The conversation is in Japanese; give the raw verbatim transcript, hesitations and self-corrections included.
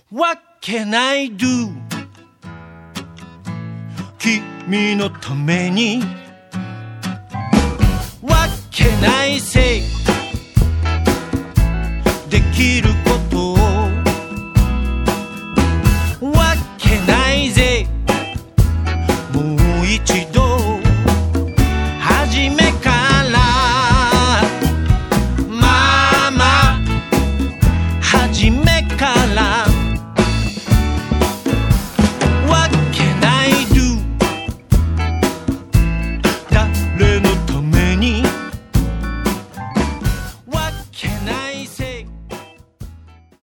What can I do? 君のために What can I say? できる